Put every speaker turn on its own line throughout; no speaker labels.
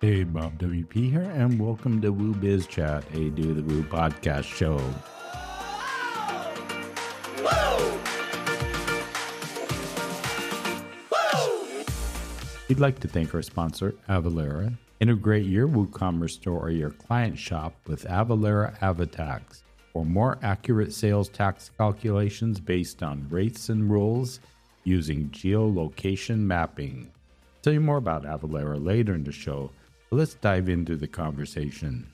Hey, Bob WP here, and welcome to Woo Biz Chat, a Do the Woo podcast show. We'd like to thank our sponsor, Avalara. Integrate your WooCommerce store or your client shop with Avalara AvaTax for more accurate sales tax calculations based on rates and rules using geolocation mapping. I'll tell you more about Avalara later in the show. Let's dive into the conversation.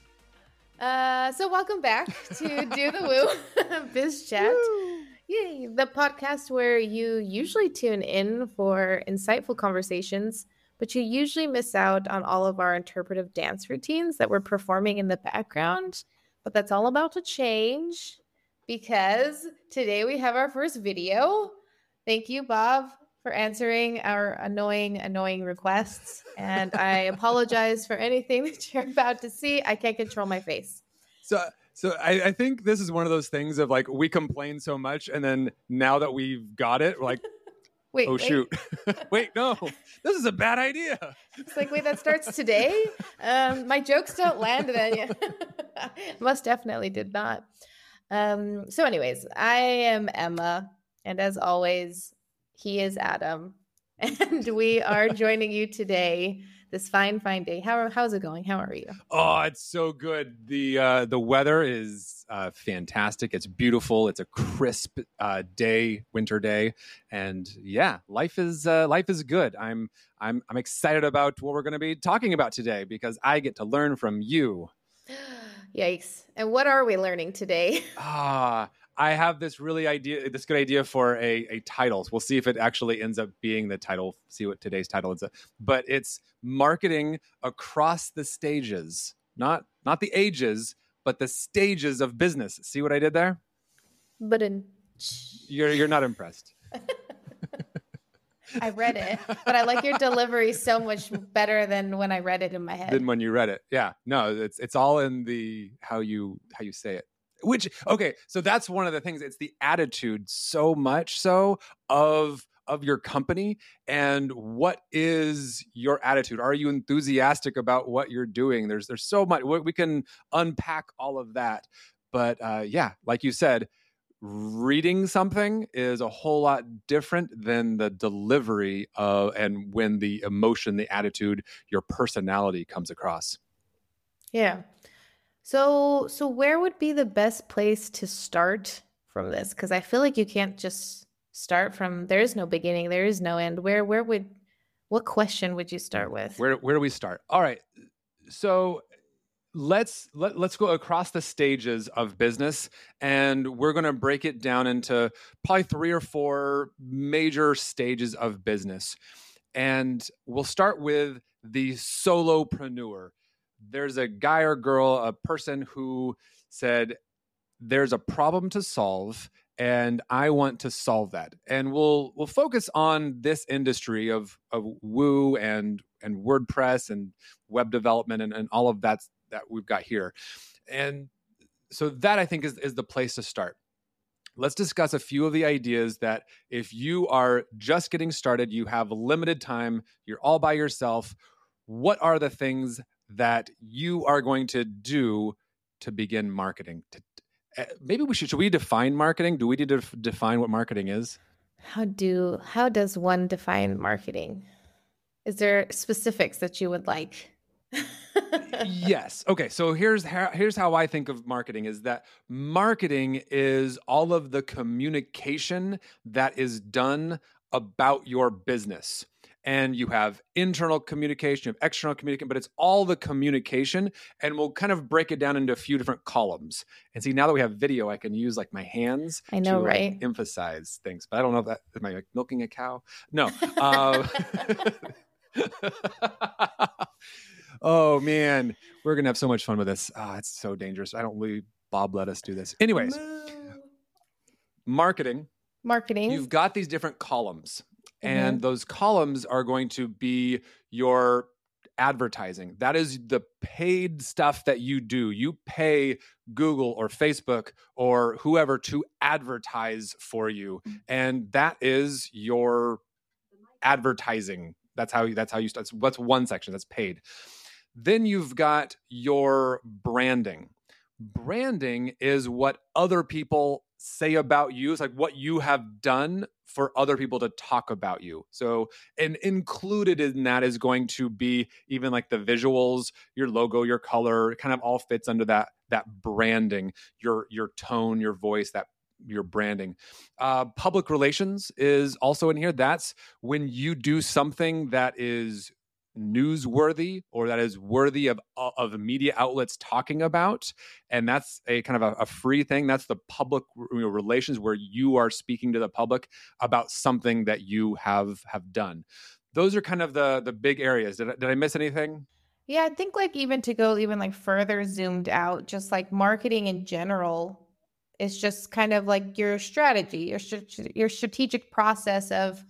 So welcome back to Do the Woo Biz Chat. Yay, the podcast where you usually tune in for insightful conversations, but you usually miss out on all of our interpretive dance routines that we're performing in the background. But that's all about to change because today we have our first video. Thank you, Bob, for answering our annoying requests. And I apologize for anything that you're about to see. I can't control my face.
So I think this is one of those things of like, we complain so much. And then now that we've got it, we're like, shoot. Wait, no, this is a bad idea.
It's like, wait, that starts today? My jokes don't land then. Most definitely did not. So anyways, I am Emma. And as always, he is Adam. And we are joining you today, this fine day. How's it going? How are you?
Oh, it's so good. The weather is fantastic. It's beautiful. It's a crisp winter day, and yeah, life is good. I'm excited about what we're going to be talking about today because I get to learn from you.
Yikes! And what are we learning today?
I have this good idea for a title. We'll see if it actually ends up being the title. See what today's title is. But it's marketing across the stages, not the ages, but the stages of business. See what I did there?
But
you're not impressed.
I read it, but I like your delivery so much better than when I read it in my head.
Than when you read it. Yeah. No, it's all in the how you say it. So that's one of the things. It's the attitude so much so of your company. And what is your attitude? Are you enthusiastic about what you're doing? There's so much. We can unpack all of that. But yeah, like you said, reading something is a whole lot different than the delivery and when the emotion, the attitude, your personality comes across.
Yeah. So where would be the best place to start from this? Because I feel like you can't just start from, there is no beginning, there is no end. What question would you start with?
Where do we start? All right. So let's go across the stages of business, and we're going to break it down into probably 3 or 4 major stages of business. And we'll start with the solopreneur. There's a guy or girl, a person who said, there's a problem to solve and I want to solve that. And we'll focus on this industry of Woo and WordPress and web development and all of that we've got here. And so that I think is the place to start. Let's discuss a few of the ideas that if you are just getting started, you have limited time, you're all by yourself, what are the things that you are going to do to begin marketing? Maybe should we define marketing? Do we need to define what marketing is?
How does one define marketing? Is there specifics that you would like?
Yes. Okay. So here's how I think of marketing is that marketing is all of the communication that is done about your business. And you have internal communication, you have external communication, but it's all the communication. And we'll kind of break it down into a few different columns. And see, now that we have video, I can use like my hands to
right?
Emphasize things. But I don't know if am I like milking a cow? No. Oh man, we're going to have so much fun with this. It's so dangerous. I don't believe Bob let us do this. Anyways, marketing. You've got these different columns. And those columns are going to be your advertising. That is the paid stuff that you do. You pay Google or Facebook or whoever to advertise for you. And that is your advertising. That's how you start. That's one section that's paid. Then you've got your branding. Branding is what other people say about you. It's like what you have done for other people to talk about you. So, and included in that is going to be even like the visuals, your logo, your color, kind of all fits under that branding, your tone, your voice, that your branding. Public relations is also in here. That's when you do something that is newsworthy or that is worthy of media outlets talking about, and that's a kind of a free thing. That's the public relations, where you are speaking to the public about something that you have done. Those are kind of the big areas. Did I miss anything?
Yeah, I think like even to go even like further zoomed out, just like marketing in general is just kind of like your strategy, your strategic process of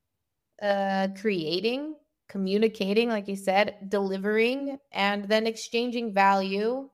creating, communicating, like you said, delivering, and then exchanging value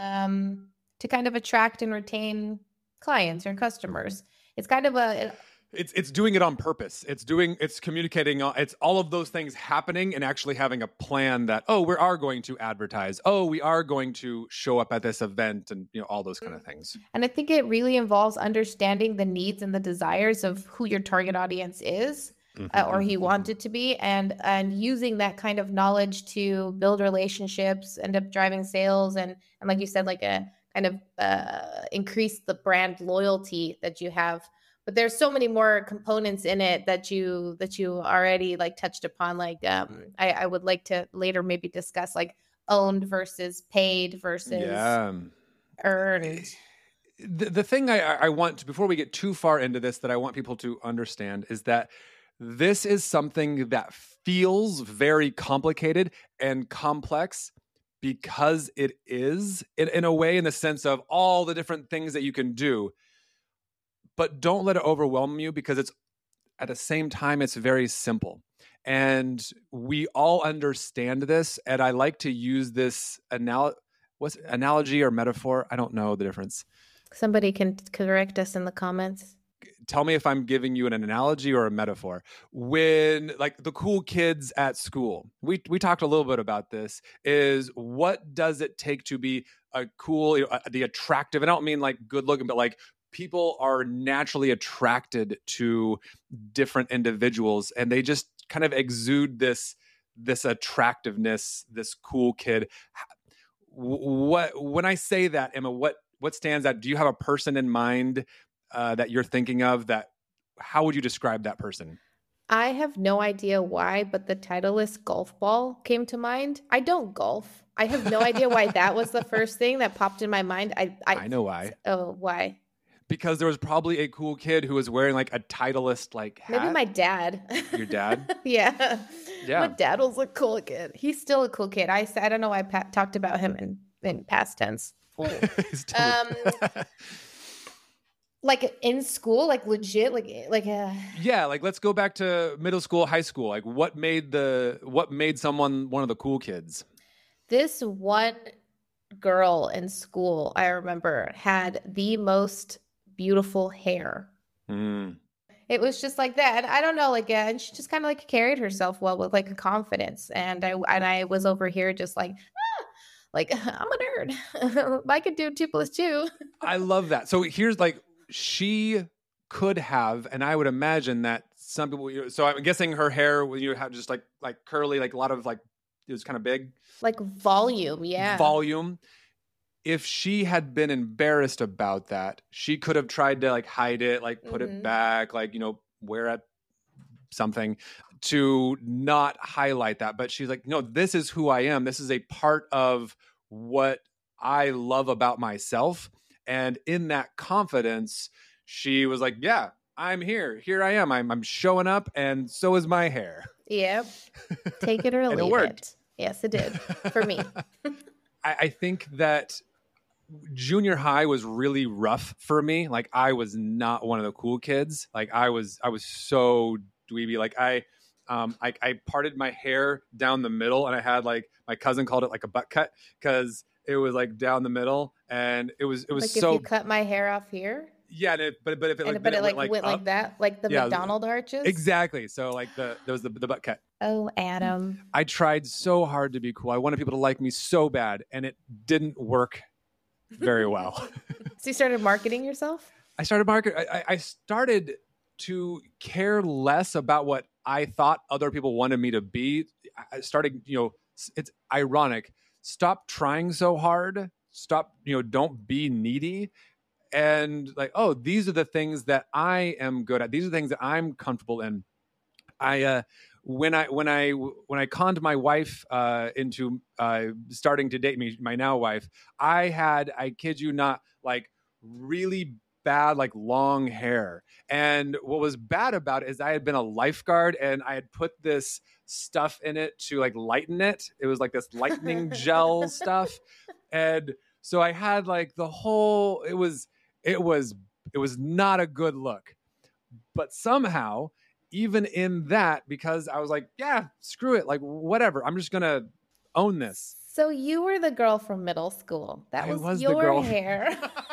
to kind of attract and retain clients or customers. It's kind of
it's doing it on purpose. It's communicating. It's all of those things happening and actually having a plan that, oh, we are going to advertise. Oh, we are going to show up at this event, and all those kind of things.
And I think it really involves understanding the needs and the desires of who your target audience is. Or he wanted to be, and using that kind of knowledge to build relationships, end up driving sales, and like you said, like a kind of increase the brand loyalty that you have. But there's so many more components in it that you already like touched upon. Like I would like to later maybe discuss like owned versus paid versus earned.
The thing I want to, before we get too far into this, that I want people to understand is that this is something that feels very complicated and complex because it is, in a way, in the sense of all the different things that you can do. But don't let it overwhelm you, because it's, at the same time, it's very simple. And we all understand this. And I like to use this analogy or metaphor. I don't know the difference.
Somebody can correct us in the comments.
Tell me if I'm giving you an analogy or a metaphor. When like the cool kids at school, we talked a little bit about this, is what does it take to be a cool, the attractive, and I don't mean like good looking, but like people are naturally attracted to different individuals, and they just kind of exude this attractiveness, this cool kid. When I say that, Emma, what stands out? Do you have a person in mind that you're thinking of? That how would you describe that person?
I have no idea why, but the Titleist golf ball came to mind. I don't golf. I have no idea why that was the first thing that popped in my mind. I know why. Oh, why?
Because there was probably a cool kid who was wearing like a Titleist like hat.
Maybe my dad.
Your dad?
Yeah. My dad was a cool kid. He's still a cool kid. I don't know why I talked about him in past tense. Like in school, like legit,
yeah, like let's go back to middle school, high school. Like what made someone one of the cool kids?
This one girl in school, I remember, had the most beautiful hair. It was just like that. I don't know, like, and she just kind of like carried herself well with like a confidence. And I was over here just like, like I'm a nerd. I could do 2 + 2.
I love that. So here's like, she could have, and I would imagine that some people, so I'm guessing her hair, you have just like curly, like a lot of like, it was kind of big.
Like volume, yeah.
Volume. If she had been embarrassed about that, she could have tried to like hide it, like put it back, like, wear it something to not highlight that. But she's like, no, this is who I am. This is a part of what I love about myself. And in that confidence, she was like, yeah, I'm here. Here I am. I'm showing up, and so is my hair.
Yep. Take it or leave it. Yes, it did for me.
I think that junior high was really rough for me. Like I was not one of the cool kids. Like I was so dweeby. Like I parted my hair down the middle, and I had like, my cousin called it like a butt cut because it was like down the middle, and it was
like
so.
If you cut my hair off here.
Yeah, but if it like,
but it like
went
went
up,
like that, like the McDonald arches.
exactly. So like there was the butt cut.
Oh, Adam.
I tried so hard to be cool. I wanted people to like me so bad, and it didn't work very well.
So you started marketing yourself?
I started to care less about what I thought other people wanted me to be. I started, it's ironic. Stop trying so hard. Stop, don't be needy. And like, oh, these are the things that I am good at. These are the things that I'm comfortable in. When I conned my wife into starting to date me, my now wife, I kid you not, like really bad, like long hair. And what was bad about it is I had been a lifeguard and I had put this stuff in it to like lighten it. It was like this lightening gel stuff. And so I had like the whole, it was not a good look. But somehow, even in that, because I was like, yeah, screw it. Like, whatever. I'm just going to own this.
So you were the girl from middle school. That was your
the girl.
Hair.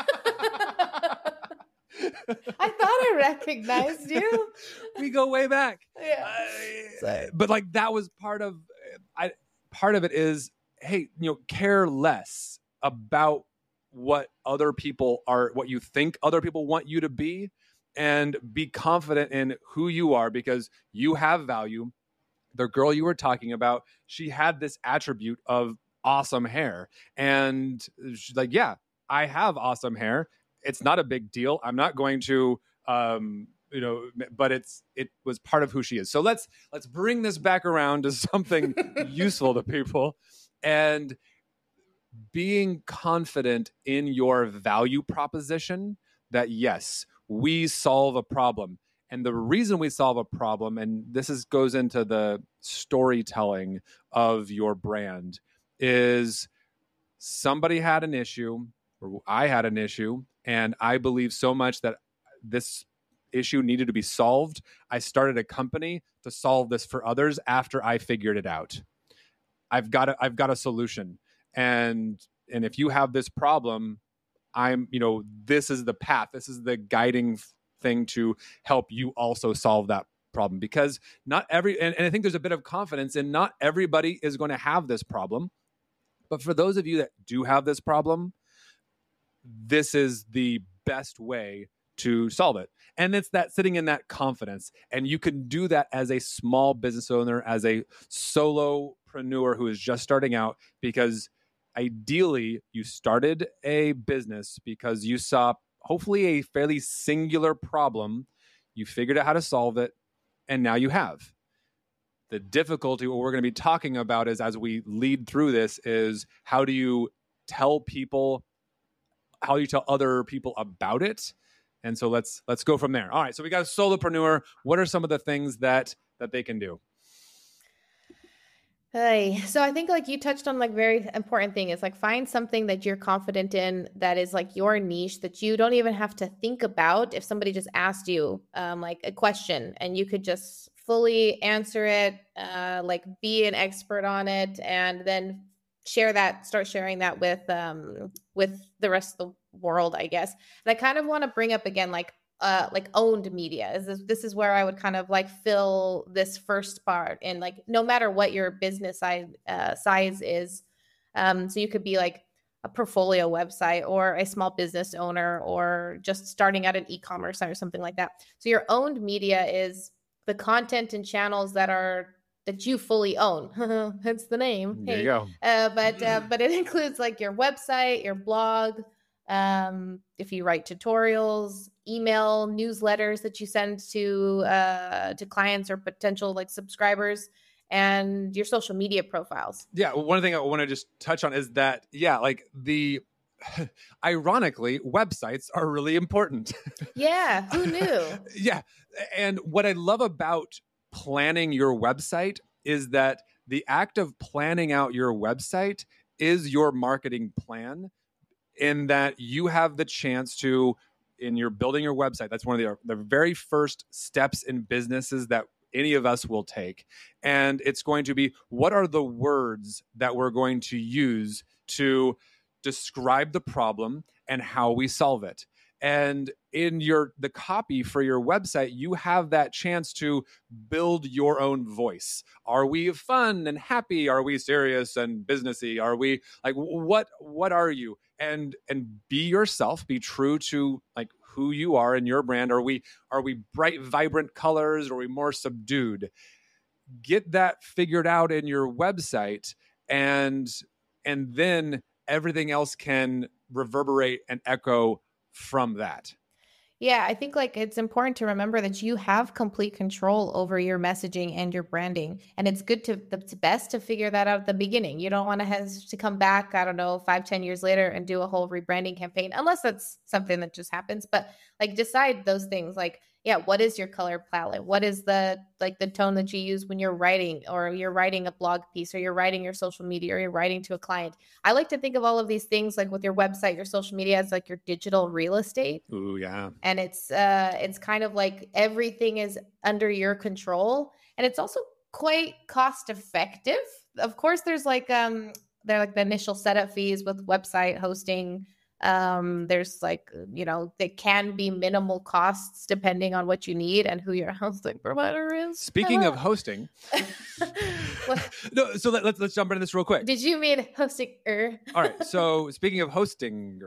I thought I recognized you.
We go way back.
Yeah.
But like that was part of it is, hey, care less about what other people are, what you think other people want you to be, and be confident in who you are because you have value. The girl you were talking about, she had this attribute of awesome hair. And she's like, yeah, I have awesome hair. It's not a big deal. I'm not going to, but it was part of who she is. So let's bring this back around to something useful to people, and being confident in your value proposition that yes, we solve a problem. And the reason we solve a problem, and this goes into the storytelling of your brand, is somebody had an issue, or I had an issue, and I believe so much that this issue needed to be solved. I started a company to solve this for others after I figured it out. I've got a solution. And if you have this problem, this is the path. This is the guiding thing to help you also solve that problem, because not every, and I think there's a bit of confidence in not everybody is going to have this problem. But for those of you that do have this problem, this is the best way to solve it. And it's that sitting in that confidence. And you can do that as a small business owner, as a solopreneur who is just starting out, because ideally you started a business because you saw hopefully a fairly singular problem. You figured out how to solve it, and now you have. The difficulty, what we're going to be talking about is, as we lead through this, is how do you tell other people about it? And so let's go from there. All right, so we got a solopreneur. What are some of the things that they can do?
Hey, so I think like you touched on like very important thing is like find something that you're confident in that is like your niche that you don't even have to think about. If somebody just asked you like a question and you could just fully answer it, like be an expert on it, and then start sharing that with the rest of the world, I guess. And I kind of want to bring up again like owned media. This is where I would kind of like fill this first part in, like, no matter what your business size is. So you could be like a portfolio website or a small business owner or just starting out an e-commerce site or something like that. So your owned media is the content and channels that you fully own. Hence the name.
There you go.
But it includes like your website, your blog, if you write tutorials, email, newsletters that you send to clients or potential like subscribers, and your social media profiles.
Yeah, one thing I want to just touch on is that, like ironically, websites are really important.
Yeah, who knew?
Yeah, and what I love about planning your website is that the act of planning out your website is your marketing plan, in that you have the chance to, in your building your website, that's one of the very first steps in businesses that any of us will take. And it's going to be, what are the words that we're going to use to describe the problem and how we solve it? And in the copy for your website, you have that chance to build your own voice. Are we fun and happy? Are we serious and businessy? Are we like, what are you? And be yourself, be true to like who you are and your brand. Are we bright, vibrant colors? Or are we more subdued? Get that figured out in your website, and then everything else can reverberate and echo from that.
Yeah, I think like it's important to remember that you have complete control over your messaging and your branding. And it's it's best to figure that out at the beginning. You don't want to have to come back, I don't know, 5-10 years later and do a whole rebranding campaign, unless that's something that just happens. But like decide those things like, yeah, what is your color palette? What is the tone that you use when you're writing, or you're writing a blog piece, or you're writing your social media, or you're writing to a client? I like to think of all of these things like with your website, your social media as like your digital real estate.
Ooh, yeah.
And it's kind of like everything is under your control, and it's also quite cost effective. Of course, there's like they're like the initial setup fees with website hosting. There's like, there can be minimal costs depending on what you need and who your hosting provider is.
Speaking of hosting, no, so let's jump into this real quick.
Did you mean hosting?
All right. So speaking of hosting,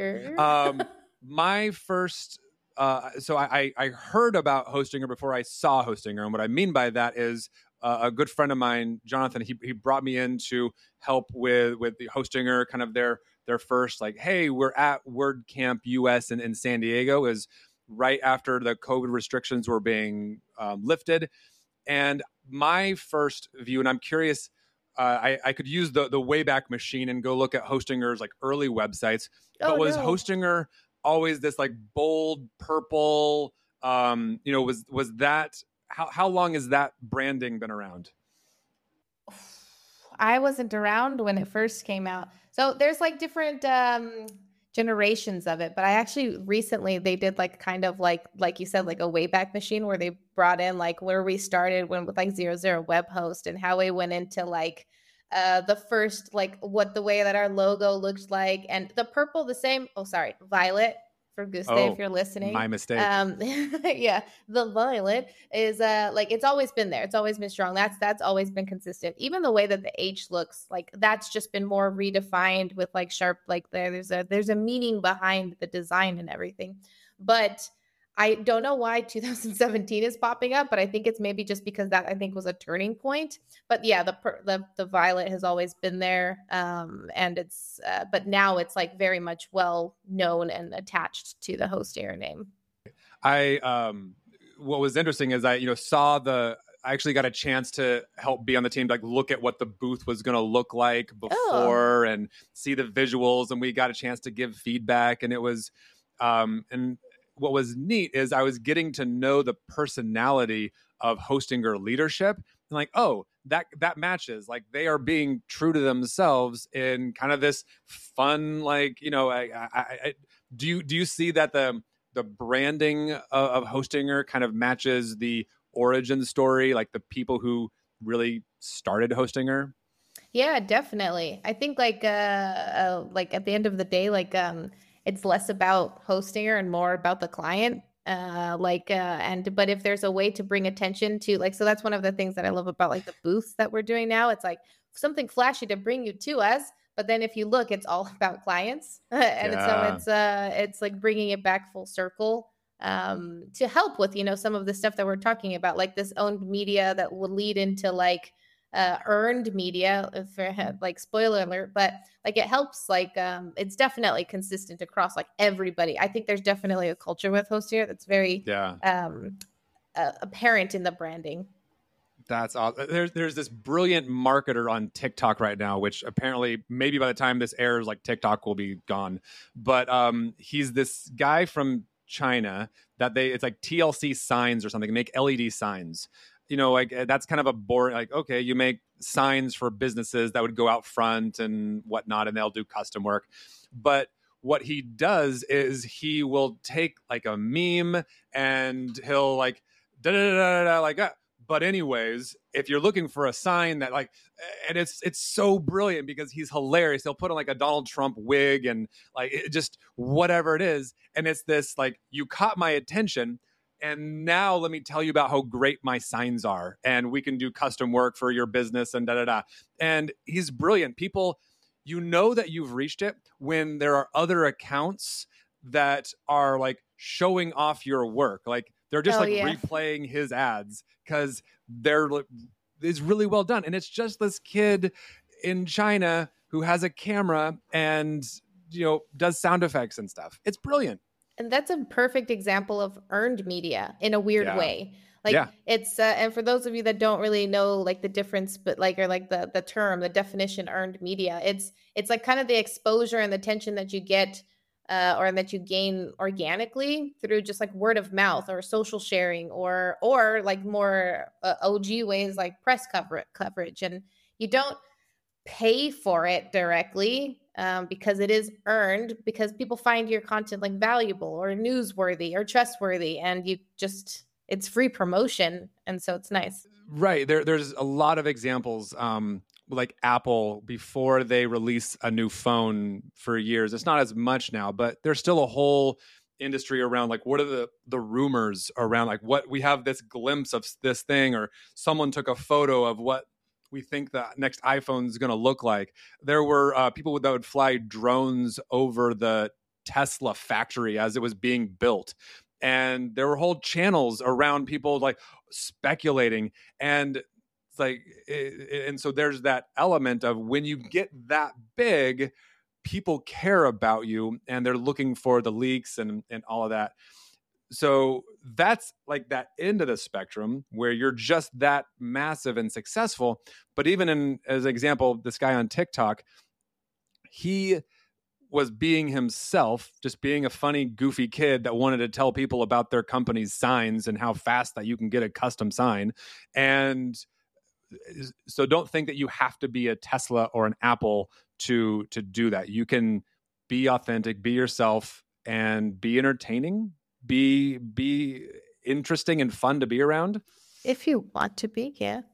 my first, so I heard about Hostinger before I saw Hostinger, and what I mean by that is a good friend of mine, Jonathan, he brought me in to help with the Hostinger, kind of their first like, hey, we're at WordCamp US in San Diego, is right after the COVID restrictions were being lifted. And my first view, and I'm curious, I could use the Wayback Machine and go look at Hostinger's like early websites, but was Hostinger always this like bold purple, was that, how long has that branding been around?
I wasn't around when it first came out. So there's like different generations of it. But I actually recently, they did like kind of like you said, like a Wayback Machine, where they brought in like where we started when with like 00 web host, and how we went into like the first, like what the way that our logo looked like. And the purple, the same. Oh, sorry. Violet. For Guste, if you're listening.
My mistake.
Yeah, the violet is like it's always been there. It's always been strong. That's always been consistent. Even the way that the H looks, like that's just been more redefined with like sharp, like there's a meaning behind the design and everything. But I don't know why 2017 is popping up, but I think it's maybe just because that I think was a turning point. But yeah, the violet has always been there, and it's but now it's like very much well known and attached to the Hostinger name.
What was interesting is I saw I actually got a chance to help be on the team to like look at what the booth was going to look like before and see the visuals, and we got a chance to give feedback, and it was and what was neat is I was getting to know the personality of Hostinger leadership, and like, oh, that matches. Like they are being true to themselves in kind of this fun, like, do you see that the branding of Hostinger kind of matches the origin story, like the people who really started Hostinger?
Yeah, definitely. I think like at the end of the day, like it's less about Hostinger and more about the client. But if there's a way to bring attention to like, so that's one of the things that I love about like the booths that we're doing now. It's like something flashy to bring you to us, but then if you look, it's all about clients. And so it's like bringing it back full circle to help with, some of the stuff that we're talking about, like this owned media that will lead into like earned media, like spoiler alert, but like it helps, like it's definitely consistent across like everybody. I think there's definitely a culture with Hostinger that's very apparent in the branding.
That's awesome. There's this brilliant marketer on TikTok right now, which apparently maybe by the time this airs, like TikTok will be gone. But he's this guy from China that it's like TLC signs or something, make LED signs. Like that's kind of a boring, like, okay, you make signs for businesses that would go out front and whatnot, and they'll do custom work. But what he does is he will take like a meme and he'll like, like But anyways, if you're looking for a sign that like, and it's so brilliant because he's hilarious. He'll put on like a Donald Trump wig and like just whatever it is. And it's this like, you caught my attention. And now let me tell you about how great my signs are. And we can do custom work for your business and da da da. And he's brilliant. People, you know that you've reached it when there are other accounts that are like showing off your work. Like they're just replaying his ads because it's really well done. And it's just this kid in China who has a camera and, does sound effects and stuff. It's brilliant.
And that's a perfect example of earned media in a weird way. Like it's, and for those of you that don't really know like the difference, but like, or like the term, the definition earned media, it's like kind of the exposure and the attention that you get or that you gain organically through just like word of mouth or social sharing or like more OG ways like press coverage. And you don't pay for it directly because it is earned because people find your content like valuable or newsworthy or trustworthy, and it's free promotion, and so it's nice.
Right. There's a lot of examples. Like Apple, before they release a new phone for years, it's not as much now, but there's still a whole industry around like what are the rumors around like what we have this glimpse of this thing, or someone took a photo of what we think the next iPhone is going to look like. There were people that would fly drones over the Tesla factory as it was being built. And there were whole channels around people like speculating. And it's like, and so there's that element of when you get that big, people care about you and they're looking for the leaks and all of that. So that's like that end of the spectrum where you're just that massive and successful. But even as an example, this guy on TikTok, he was being himself, just being a funny, goofy kid that wanted to tell people about their company's signs and how fast that you can get a custom sign. And so don't think that you have to be a Tesla or an Apple to do that. You can be authentic, be yourself, and be entertaining, be interesting and fun to be around.
If you want to be, yeah.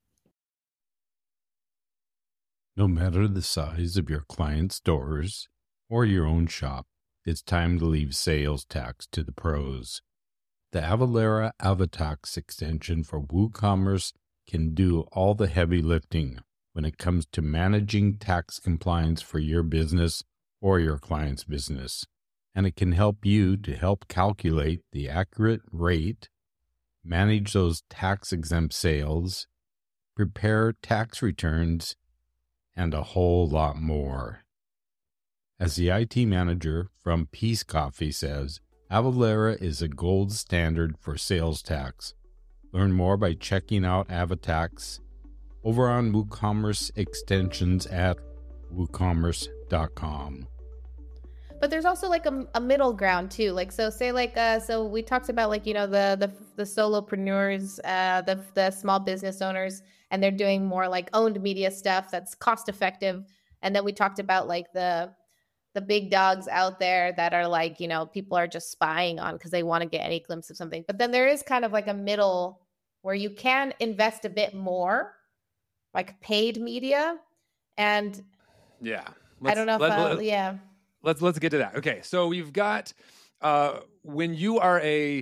No matter the size of your client's stores or your own shop, it's time to leave sales tax to the pros. The Avalara Avatax extension for WooCommerce can do all the heavy lifting when it comes to managing tax compliance for your business or your client's business. And it can help you to help calculate the accurate rate, manage those tax-exempt sales, prepare tax returns, and a whole lot more. As the IT manager from Peace Coffee says, Avalara is a gold standard for sales tax. Learn more by checking out Avatax over on WooCommerce extensions at woocommerce.com.
But there's also like a middle ground too. Like, so say like, so we talked about like, the solopreneurs, the small business owners, and they're doing more like owned media stuff that's cost effective. And then we talked about like the big dogs out there that are like, people are just spying on because they want to get any glimpse of something. But then there is kind of like a middle where you can invest a bit more, like paid media. And
yeah,
I don't know if
Let's get to that. Okay, so we've got when you are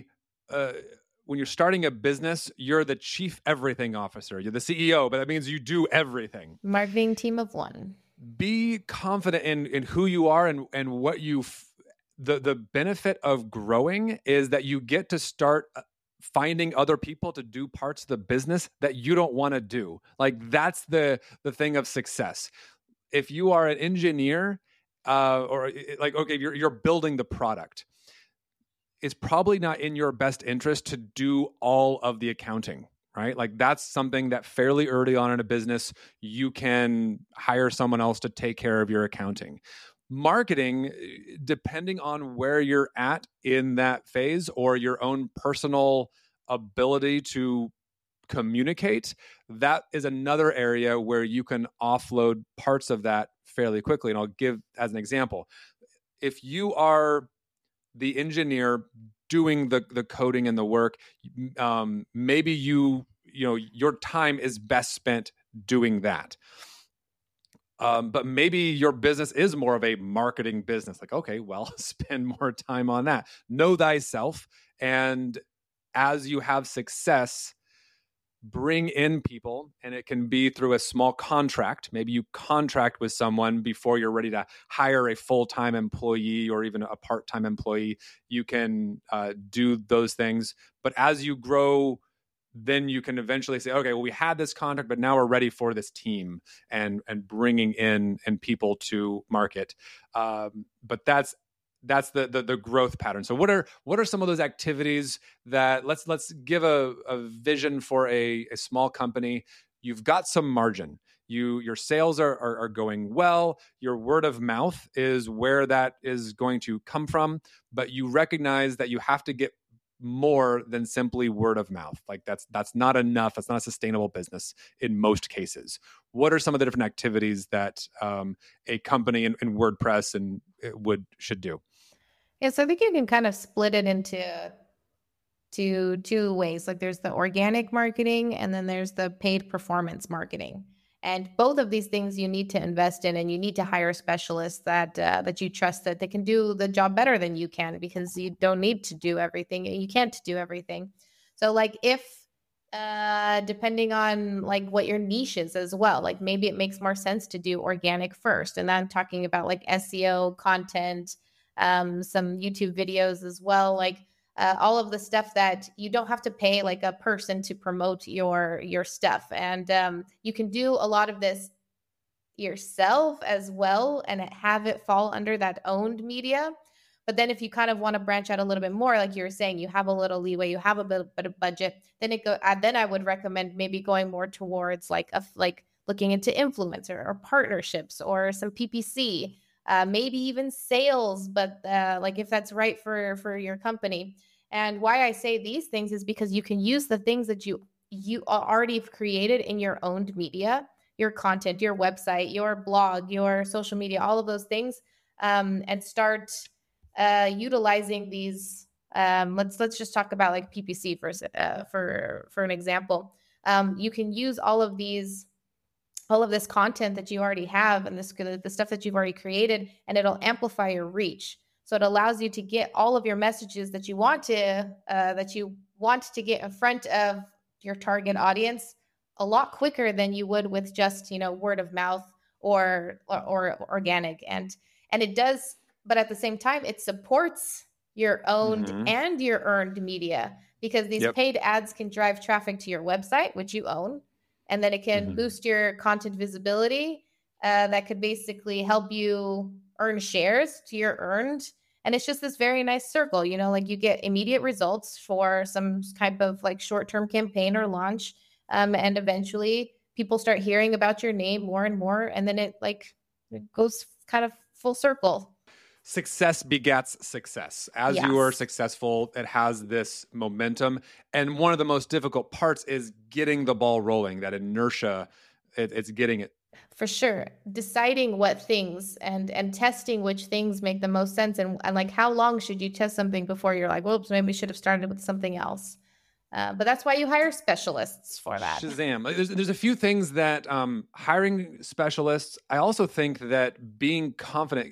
when you're starting a business, you're the chief everything officer. You're the CEO, but that means you do everything.
Marketing team of one.
Be confident in who you are and what the benefit of growing is that you get to start finding other people to do parts of the business that you don't want to do. Like that's the thing of success. If you are an engineer, or like, okay, you're building the product, it's probably not in your best interest to do all of the accounting, right? Like that's something that fairly early on in a business, you can hire someone else to take care of your accounting. Marketing, depending on where you're at in that phase or your own personal ability to communicate, that is another area where you can offload parts of that fairly quickly. And I'll give as an example. If you are the engineer doing the coding and the work, maybe you your time is best spent doing that. But maybe your business is more of a marketing business. Like, okay, well, spend more time on that. Know thyself. And as you have success, bring in people, and it can be through a small contract. Maybe you contract with someone before you're ready to hire a full-time employee or even a part-time employee. You can do those things. But as you grow, then you can eventually say, okay, well, we had this contract, but now we're ready for this team and bringing in and people to market. But that's the growth pattern. So what are some of those activities that let's give a vision for a small company. You've got some margin. Your sales are going well. Your word of mouth is where that is going to come from, but you recognize that you have to get more than simply word of mouth. Like that's not enough. That's not a sustainable business in most cases. What are some of the different activities that a company in WordPress should do?
Yeah, so I think you can kind of split it into two ways. Like there's the organic marketing and then there's the paid performance marketing. And both of these things you need to invest in, and you need to hire specialists that you trust that they can do the job better than you can, because you don't need to do everything. You can't do everything. So like if depending on like what your niche is as well, like maybe it makes more sense to do organic first. And I'm talking about like SEO content, some YouTube videos as well, like all of the stuff that you don't have to pay like a person to promote your stuff. And you can do a lot of this yourself as well and have it fall under that owned media. But then if you kind of want to branch out a little bit more, like you were saying, you have a little leeway, you have a bit of budget, then I would recommend maybe going more towards like looking into influencer or partnerships or some PPC, maybe even sales, but like if that's right for your company. And why I say these things is because you can use the things that you already have created in your owned media, your content, your website, your blog, your social media, all of those things, and start utilizing these. Let's just talk about like PPC for an example. You can use all of this content that you already have and the stuff that you've already created, and it'll amplify your reach. So it allows you to get all of your messages that you want to get in front of your target audience a lot quicker than you would with just word of mouth or organic. And it does, but at the same time, it supports your owned and your earned media, because these paid ads can drive traffic to your website, which you own, and then it can boost your content visibility. That could basically help you earn shares to your earned. And it's just this very nice circle, like you get immediate results for some type of like short-term campaign or launch. And eventually people start hearing about your name more and more. And then it goes kind of full circle.
Success begets success. As you are successful, it has this momentum. And one of the most difficult parts is getting the ball rolling, that inertia, it's getting it.
For sure. Deciding what things and testing which things make the most sense. And like, how long should you test something before you're like, whoops, maybe we should have started with something else. But that's why you hire specialists for that.
Shazam. There's a few things that hiring specialists, I also think that being confident,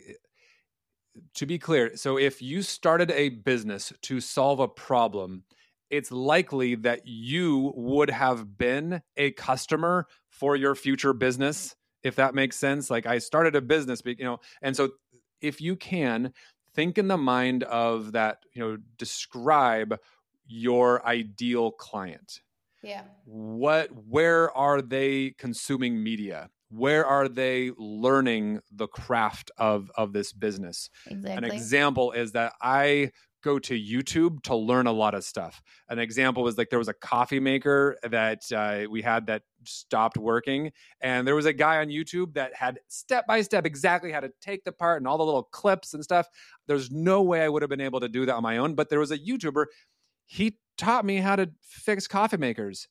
to be clear, so if you started a business to solve a problem, it's likely that you would have been a customer for your future business, if that makes sense. Like I started a business, and so if you can think in the mind of that, describe your ideal client.
Yeah.
Where are they consuming media? Where are they learning the craft of this business?
Exactly.
An example is that I go to YouTube to learn a lot of stuff. An example was like there was a coffee maker that we had that stopped working, and there was a guy on YouTube that had step by step exactly how to take the part and all the little clips and stuff. There's no way I would have been able to do that on my own, but there was a YouTuber. He taught me how to fix coffee makers.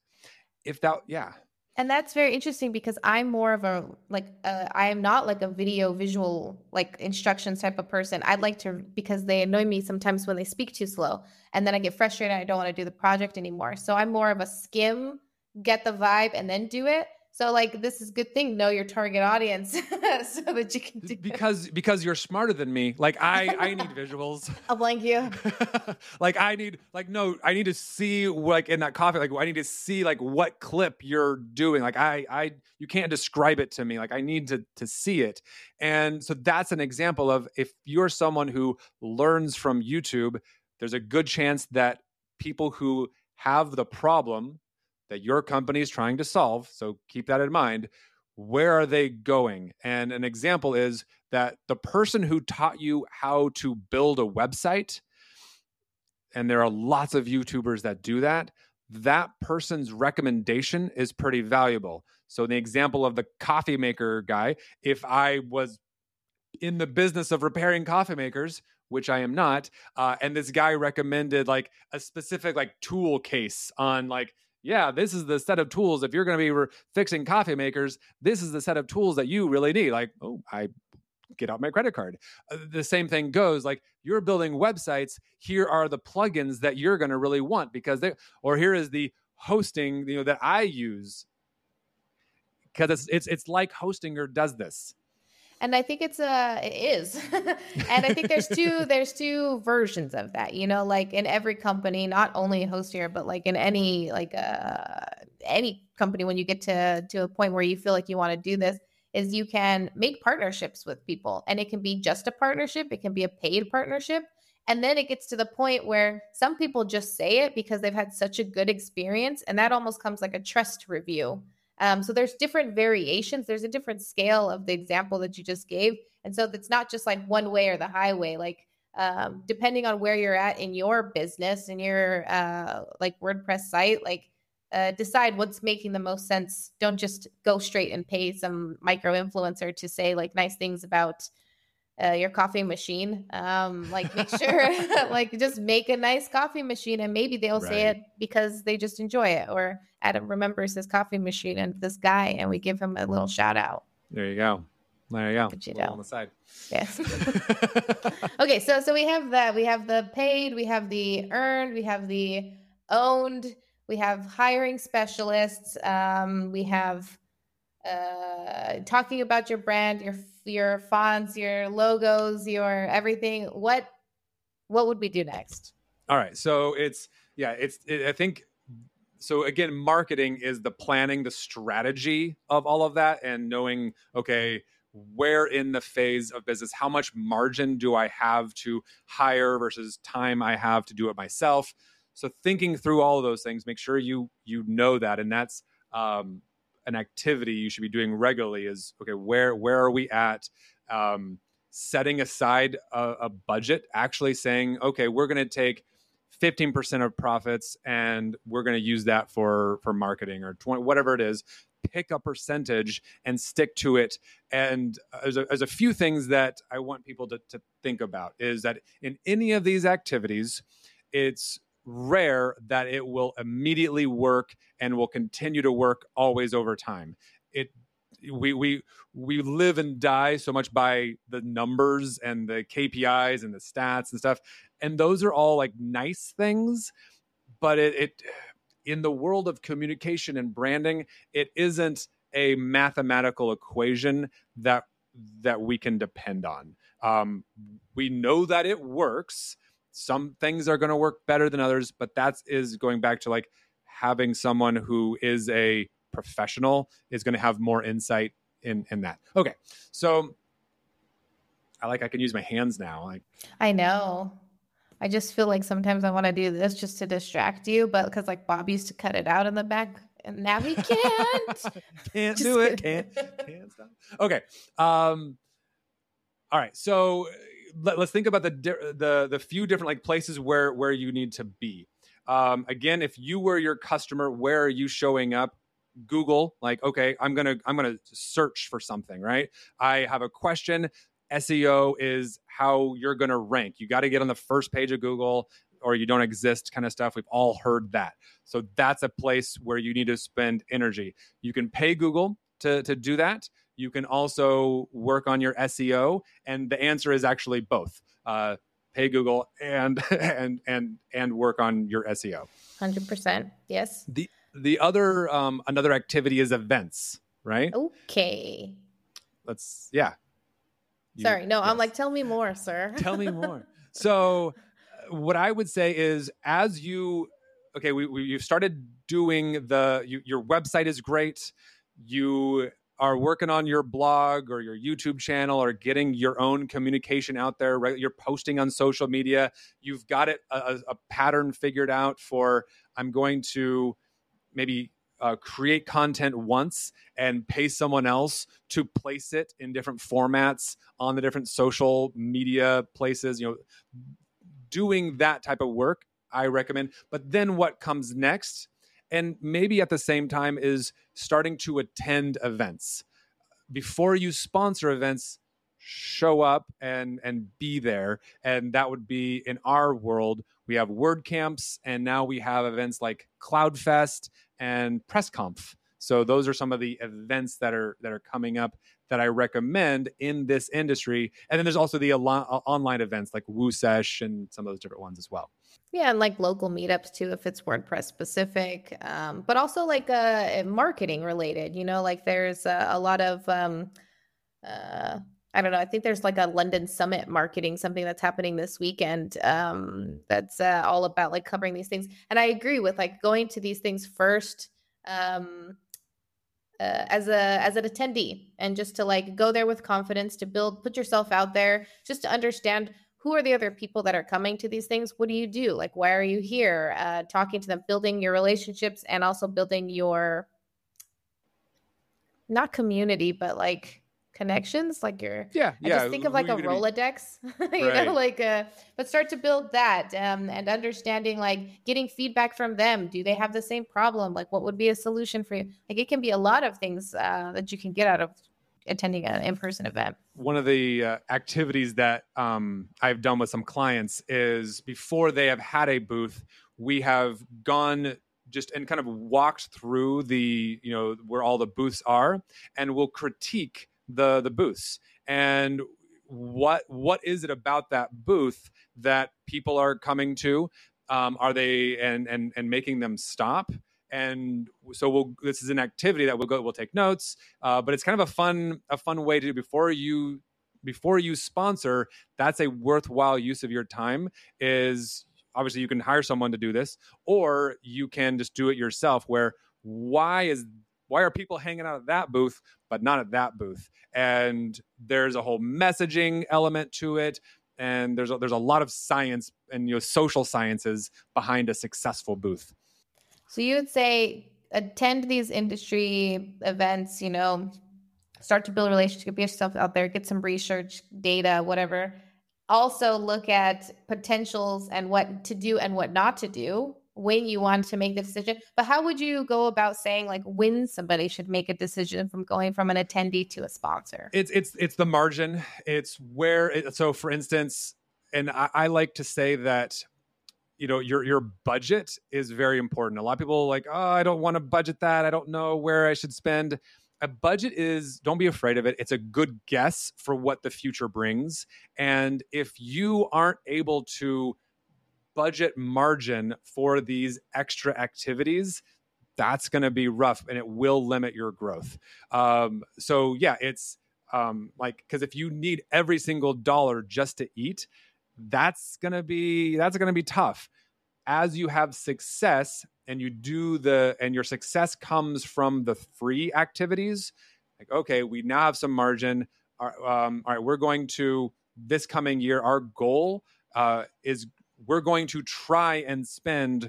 And that's very interesting, because I'm more of I am not like a visual, like instructions type of person. I'd like to, because they annoy me sometimes when they speak too slow, and then I get frustrated. I don't want to do the project anymore. So I'm more of a skim get the vibe and then do it. So like, this is a good thing. Know your target audience so that you can do
because you're smarter than me. Like I need visuals.
I'll blank you.
Like I need to see like in that coffee, like I need to see like what clip you're doing. Like you can't describe it to me. Like I need to see it. And so that's an example of, if you're someone who learns from YouTube, there's a good chance that people who have the problem that your company is trying to solve, so keep that in mind, where are they going? And an example is that the person who taught you how to build a website, and there are lots of YouTubers that do that, that person's recommendation is pretty valuable. So in the example of the coffee maker guy, if I was in the business of repairing coffee makers, which I am not, and this guy recommended like a specific like tool case on like, yeah, this is the set of tools. If you're going to be fixing coffee makers, this is the set of tools that you really need. Like, oh, I get out my credit card. The same thing goes, like, you're building websites. Here are the plugins that you're going to really want, because here is the hosting, that I use, because it's like Hostinger does this.
And I think it is. And I think there's two versions of that, like in every company, not only Hostinger, but like in any company, when you get to a point where you feel like you want to do this, is you can make partnerships with people, and it can be just a partnership. It can be a paid partnership. And then it gets to the point where some people just say it because they've had such a good experience, and that almost comes like a trust review. So there's different variations. There's a different scale of the example that you just gave. And so it's not just like one way or the highway, like depending on where you're at in your business and your like WordPress site, like decide what's making the most sense. Don't just go straight and pay some micro influencer to say like nice things about your coffee machine. Like make sure like just make a nice coffee machine, and maybe they'll say it because they just enjoy it, or Adam remembers his coffee machine and this guy, and we give him a little shout out.
There you go.
But
on the side.
Yes. Okay. So we have that. We have the paid, we have the earned, we have the owned, we have hiring specialists. We have talking about your brand, your fonts, your logos, your everything. What would we do next?
All right. So I think, so again, marketing is the planning, the strategy of all of that, and knowing, okay, where in the phase of business, how much margin do I have to hire versus time I have to do it myself. So thinking through all of those things, make sure you know that. And that's an activity you should be doing regularly is, okay, where are we at? Setting aside a budget, actually saying, okay, we're going to take 15% of profits and we're going to use that for marketing, or 20, whatever it is. Pick a percentage and stick to it. And there's a few things that I want people to think about, is that in any of these activities, it's rare that it will immediately work and will continue to work always over time. We live and die so much by the numbers and the KPIs and the stats and stuff, and those are all like nice things, but it in the world of communication and branding, it isn't a mathematical equation that we can depend on. We know that it works. Some things are going to work better than others, but that is going back to like having someone who is a professional is going to have more insight in that. Okay. So I can use my hands now.
I know. I just feel like sometimes I want to do this just to distract you, but because like Bob used to cut it out in the back, and now he can't.
Can't do it. Can't stop. Okay. All right. So let's think about the few different like places where you need to be. Again, if you were your customer, where are you showing up? Google, like, okay, I'm gonna search for something, right? I have a question. SEO is how you're going to rank. You got to get on the first page of Google or you don't exist, kind of stuff. We've all heard that. So that's a place where you need to spend energy. You can pay Google to do that. You can also work on your SEO. And the answer is actually both. Pay Google and work on your SEO.
100%. Yes.
The other another activity is events, right?
Okay. Sorry, no, yes. I'm like, tell me more, sir.
Tell me more. So what I would say is, as you, okay, you've started doing your website is great. You are working on your blog or your YouTube channel or getting your own communication out there, right? You're posting on social media. You've got a pattern figured out for, I'm going to maybe create content once and pay someone else to place it in different formats on the different social media places, doing that type of work, I recommend. But then what comes next, and maybe at the same time, is starting to attend events. Before you sponsor events, show up and be there. And that would be, in our world, we have WordCamps, and now we have events like CloudFest and PressConf. So those are some of the events that are coming up that I recommend in this industry. And then there's also the online events like WooSesh and some of those different ones as well.
Yeah, and like local meetups too, if it's WordPress specific, but also like marketing related. Like there's a lot of I don't know. I think there's like a London Summit marketing, something that's happening this weekend. That's all about like covering these things. And I agree with like going to these things first as an attendee, and just to like go there with confidence, to put yourself out there, just to understand who are the other people that are coming to these things. What do you do? Like, why are you here? Talking to them, building your relationships, and also building your, not community, but like connections, like your just think of like a Rolodex, but start to build that and understanding, like getting feedback from them. Do they have the same problem? Like, what would be a solution for you? Like, it can be a lot of things that you can get out of attending an in-person event.
One of the activities that I've done with some clients is, before they have had a booth, we have gone just and kind of walked through the, where all the booths are, and we'll critique the booths, and what is it about that booth that people are coming to? Are they and making them stop? And so this is an activity that we'll take notes, but it's kind of a fun way to do before you sponsor. That's a worthwhile use of your time. Is obviously you can hire someone to do this, or you can just do it yourself. Where why are people hanging out at that booth but not at that booth? And there's a whole messaging element to it, and there's a lot of science and social sciences behind a successful booth.
So you would say attend these industry events, start to build a relationship, get yourself out there, get some research, data, whatever. Also look at potentials and what to do and what not to do when you want to make the decision. But how would you go about saying like when somebody should make a decision from going from an attendee to a sponsor?
It's the margin. It's where so for instance, and I like to say that your budget is very important. A lot of people are like, oh, I don't want to budget that. I don't know where I should spend. A budget is, don't be afraid of it. It's a good guess for what the future brings. And if you aren't able to budget margin for these extra activities, that's going to be rough, and it will limit your growth. So yeah, it's because if you need every single dollar just to eat, that's going to be tough. As you have success and you do and your success comes from the free activities, like, okay, we now have some margin. All right, we're going to, this coming year, our goal is we're going to try and spend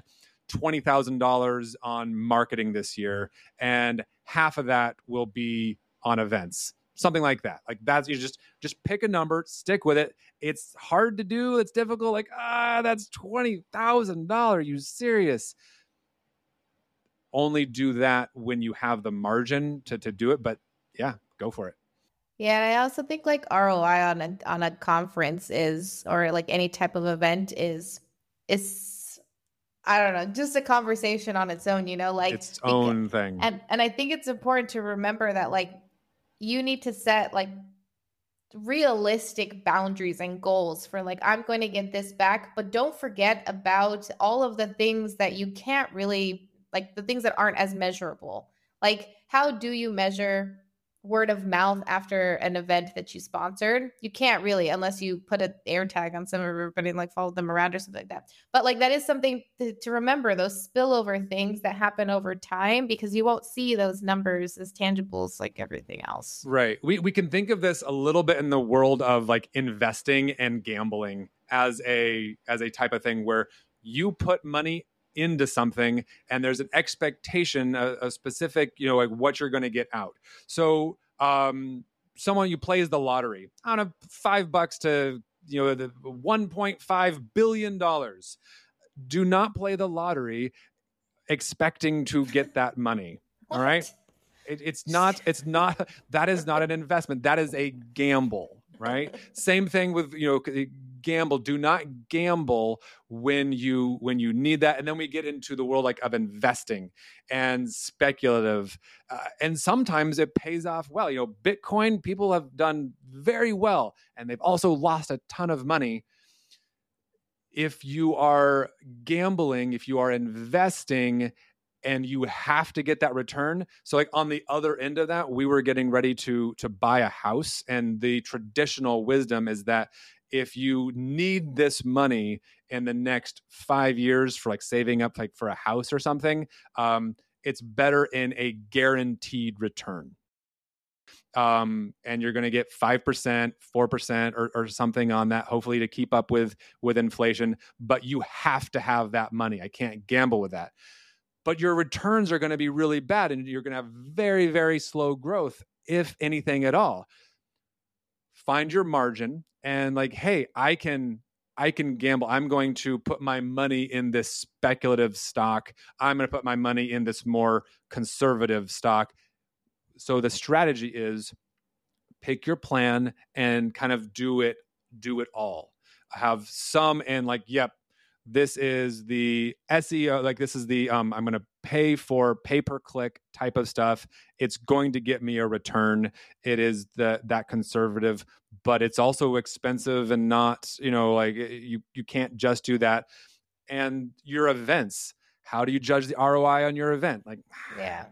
$20,000 on marketing this year, and half of that will be on events. Something like that. Like that's, you just pick a number, stick with it. It's hard to do. It's difficult. Like, that's $20,000. You serious? Only do that when you have the margin to do it. But yeah, go for it.
Yeah, and I also think like ROI on a conference is, or like any type of event is I don't know, just a conversation on its own, like
its own thing.
And I think it's important to remember that like you need to set like realistic boundaries and goals for like, I'm going to get this back, but don't forget about all of the things that you can't really like the things that aren't as measurable. Like, how do you measure word of mouth after an event that you sponsored? You can't really, unless you put an air tag on some of everybody and like follow them around or something like that. But like that is something to remember, those spillover things that happen over time, because you won't see those numbers as tangibles like everything else.
Right. We can think of this a little bit in the world of like investing and gambling as a type of thing where you put money into something and there's an expectation, a specific, like what you're going to get out. So someone you plays the lottery on a $5 to the $1.5 billion. Do not play the lottery expecting to get that money. All right. It's not, that is not an investment. That is a gamble, right? Same thing with, gamble. Do not gamble when you need that. And then we get into the world like of investing and speculative. And sometimes it pays off well. Bitcoin, people have done very well and they've also lost a ton of money. If you are gambling, if you are investing, and you have to get that return. So like on the other end of that, we were getting ready to buy a house. And the traditional wisdom is that if you need this money in the next 5 years for like saving up like for a house or something, it's better in a guaranteed return. And you're going to get 5%, 4% or something on that, hopefully to keep up with inflation. But you have to have that money. I can't gamble with that. But your returns are going to be really bad and you're going to have very, very slow growth, if anything at all. Find your margin and like, hey, I can gamble. I'm going to put my money in this speculative stock. I'm going to put my money in this more conservative stock. So the strategy is pick your plan and kind of do it all. Have some and like, yep, this is the SEO, like this is the, I'm going to pay for pay-per-click type of stuff. It's going to get me a return. It is that conservative, but it's also expensive and not, like you can't just do that. And your events, how do you judge the ROI on your event? Like,
yeah,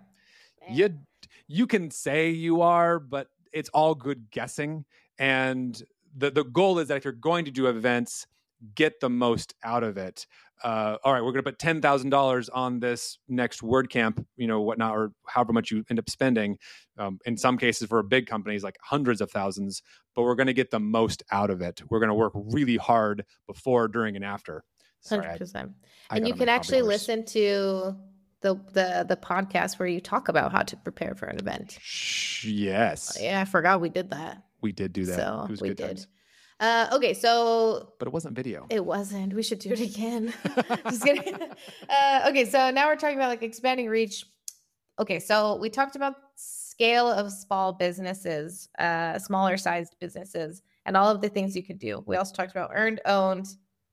you can say you are, but it's all good guessing. And the goal is that if you're going to do events, get the most out of it. All right, we're going to put $10,000 on this next WordCamp, whatnot, or however much you end up spending. In some cases for big companies, like hundreds of thousands, but we're going to get the most out of it. We're going to work really hard before, during, and after.
100%. And you can actually listen to the podcast where you talk about how to prepare for an event.
Yes.
Yeah, I forgot we did that.
We did do that.
So
it was
we
good
did.
Times.
Okay, so...
But it wasn't video.
It wasn't. We should do it again. Just kidding. Okay, so now we're talking about like expanding reach. Okay, so we talked about scale of small businesses, smaller sized businesses, and all of the things you could do. We also talked about earned, owned,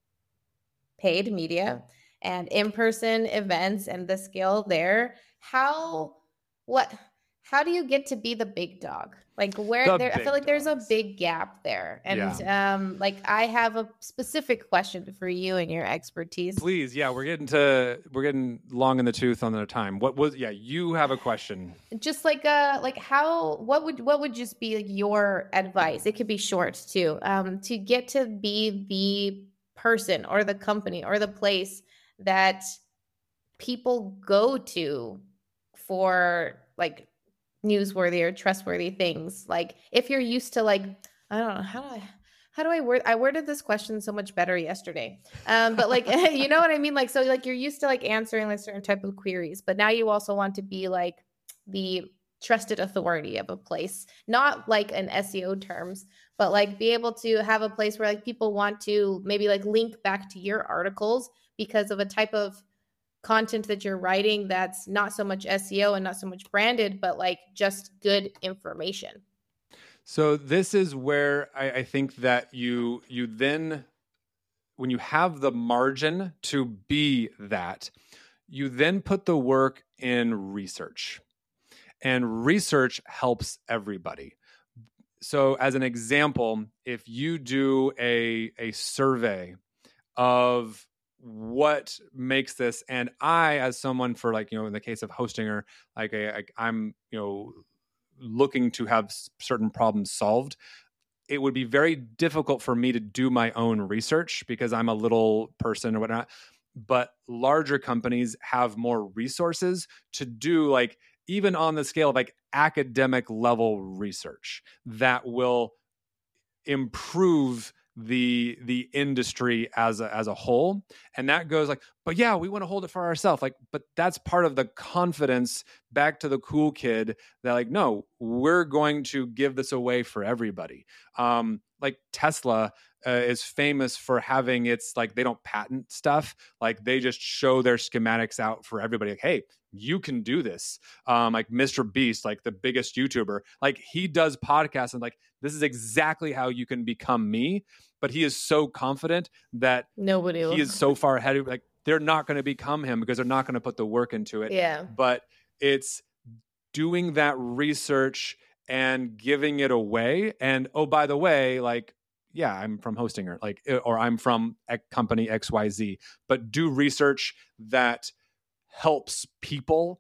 paid media, and in-person events and the scale there. How do you get to be the big dog? Like I feel like there's a big gap there. And like I have a specific question for you and your expertise.
Please. Yeah. We're getting long in the tooth on the time. You have a question.
Just like what would just be like your advice? It could be short too. To get to be the person or the company or the place that people go to for like newsworthy or trustworthy things. Like if you're used to like, I don't know, how do I worded this question so much better yesterday. But like, you know what I mean? Like, so like you're used to like answering like certain type of queries, but now you also want to be like the trusted authority of a place, not like an SEO terms, but like be able to have a place where like people want to maybe like link back to your articles because of a type of content that you're writing that's not so much SEO and not so much branded, but like just good information.
So this is where I think that you then, when you have the margin to be that, you then put the work in research. And research helps everybody. So as an example, if you do a survey of what makes this. And I, as someone for like, in the case of Hostinger, like I'm, looking to have certain problems solved. It would be very difficult for me to do my own research because I'm a little person or whatnot. But larger companies have more resources to do, like, even on the scale of like academic level research that will improve the industry as a whole. And that goes like, but yeah, we want to hold it for ourselves. Like, but that's part of the confidence, back to the cool kid, that like, no, we're going to give this away for everybody. Like Tesla is famous for having, it's like they don't patent stuff. Like they just show their schematics out for everybody. Like, hey, you can do this. Like Mr. Beast, like the biggest YouTuber, like he does podcasts and like, this is exactly how you can become me. But he is so confident that
nobody will.
He is so far ahead of, like, they're not going to become him because they're not going to put the work into it.
Yeah.
But it's doing that research and giving it away. And oh, by the way, like, yeah, I'm from Hostinger, like, or I'm from company XYZ, but do research that helps people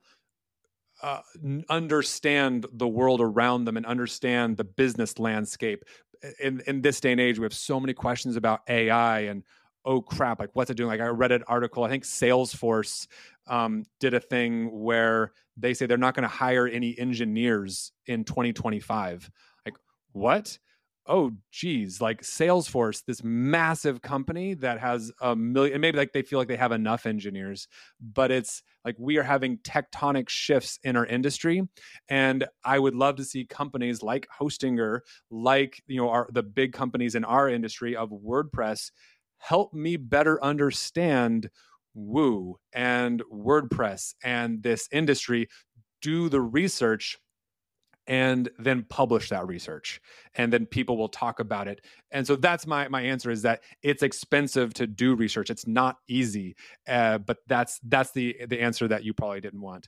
understand the world around them and understand the business landscape. In this day and age, we have so many questions about AI and, oh crap, like what's it doing? Like I read an article, I think Salesforce did a thing where they say they're not going to hire any engineers in 2025. Like, what? Oh, geez, like Salesforce, this massive company that has a million, and maybe like they feel like they have enough engineers, but it's like we are having tectonic shifts in our industry. And I would love to see companies like Hostinger, like, the big companies in our industry of WordPress, help me better understand Woo and WordPress and this industry, do the research, and then publish that research, and then people will talk about it. And so that's my answer, is that it's expensive to do research. It's not easy, but that's the answer that you probably didn't want.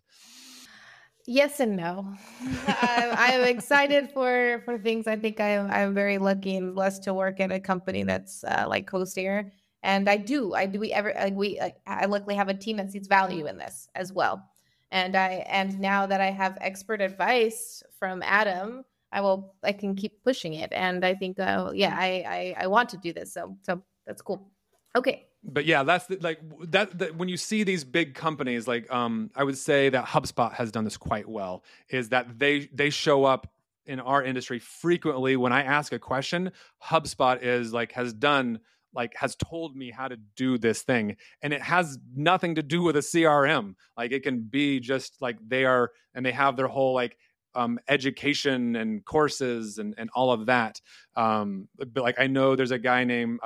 Yes and no. I'm excited for things. I think I'm very lucky and blessed to work at a company that's like Hostinger, and I luckily have a team that sees value in this as well. And now that I have expert advice from Adam, I can keep pushing it. And I think, I want to do this. So that's cool. Okay.
But yeah, that's that when you see these big companies, like, I would say that HubSpot has done this quite well, is that they show up in our industry frequently. When I ask a question, HubSpot has told me how to do this thing, and it has nothing to do with a CRM. Like it can be just like they have their whole like education and courses and all of that. But like I know there's a guy named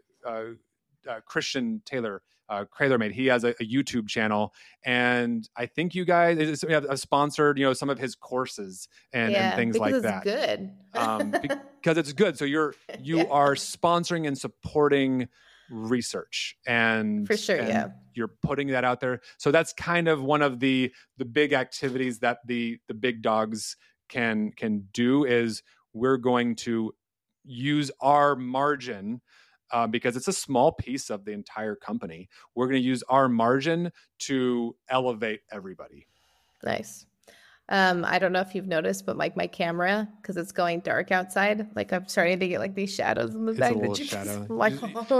Christian Taylor, CraylerMade. He has a YouTube channel, and I think you guys have sponsored, some of his courses and things like that.
Good.
Because it's good. So you are sponsoring and supporting research, and
for sure,
you're putting that out there. So that's kind of one of the big activities that the big dogs can do, is we're going to use our margin. Because it's a small piece of the entire company. We're going to use our margin to elevate everybody.
Nice. I don't know if you've noticed, but like my camera, because it's going dark outside, like I'm starting to get like these shadows in the back.
It's a little shadow.
Like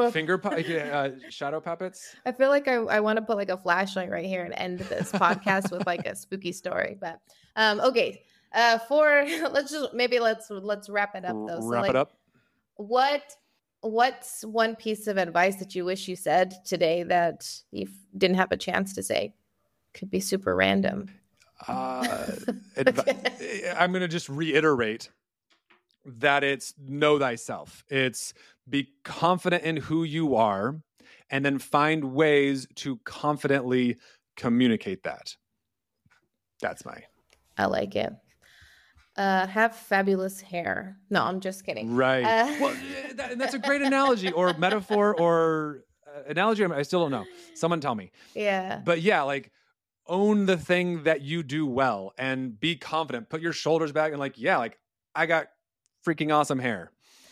shadow puppets.
I feel like I want to put like a flashlight right here and end this podcast with like a spooky story. But okay. Let's wrap it up though.
Wrap it up.
What's one piece of advice that you wish you said today that you didn't have a chance to say? Could be super random.
I'm going to just reiterate that it's know thyself. It's be confident in who you are, and then find ways to confidently communicate that. That's
I like it. Have fabulous hair. No, I'm just kidding.
Right. Well, that's a great analogy or metaphor or analogy. I still don't know. Someone tell me.
Yeah.
But yeah, like own the thing that you do well and be confident. Put your shoulders back and like, yeah, like I got freaking awesome hair.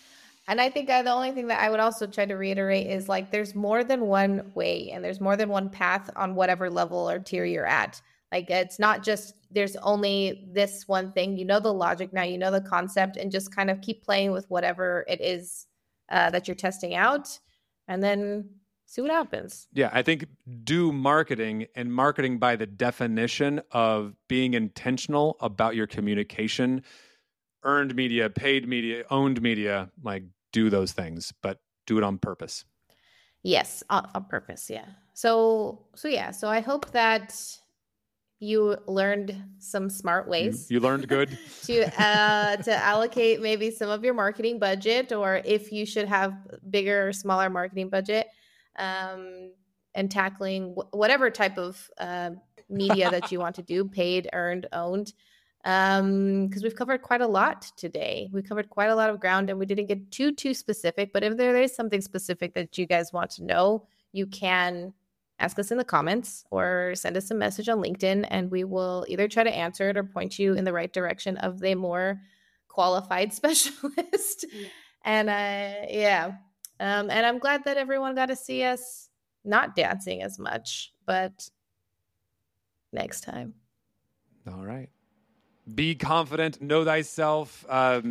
And I think the only thing that I would also try to reiterate is like there's more than one way and there's more than one path on whatever level or tier you're at. Like it's not just there's only this one thing. You know the logic now, you know the concept, and just kind of keep playing with whatever it is that you're testing out, and then see what happens.
Yeah, I think do marketing, and marketing by the definition of being intentional about your communication, earned media, paid media, owned media, like do those things, but do it on purpose.
Yes, on purpose. Yeah. So I hope that you learned some smart ways.
You learned good
to allocate maybe some of your marketing budget, or if you should have bigger or smaller marketing budget, and tackling whatever type of media that you want to do, paid, earned, owned. Because we've covered quite a lot today. We covered quite a lot of ground and we didn't get too specific, but if there is something specific that you guys want to know, you can ask us in the comments or send us a message on LinkedIn, and we will either try to answer it or point you in the right direction of the more qualified specialist. And and I'm glad that everyone got to see us not dancing as much, but next time.
All right. Be confident, know thyself,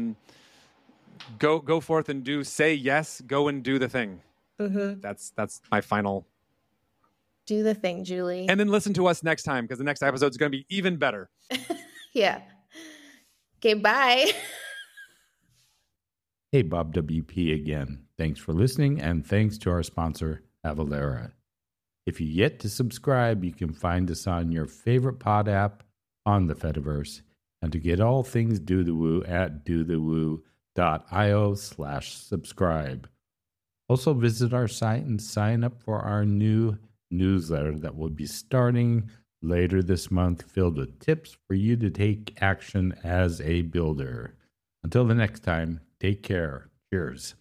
go forth and do, say yes, go and do the thing.
Mm-hmm.
That's my final.
Do the thing, Julie.
And then listen to us next time, because the next episode is going to be even better.
Yeah. Okay, bye.
Hey, Bob WP again. Thanks for listening, and thanks to our sponsor, Avalara. If you yet to subscribe, you can find us on your favorite pod app on the Fediverse. And to get all things Do the Woo at dothewoo.io/subscribe. Also visit our site and sign up for our new newsletter that will be starting later this month, filled with tips for you to take action as a builder. Until the next time, take care. Cheers.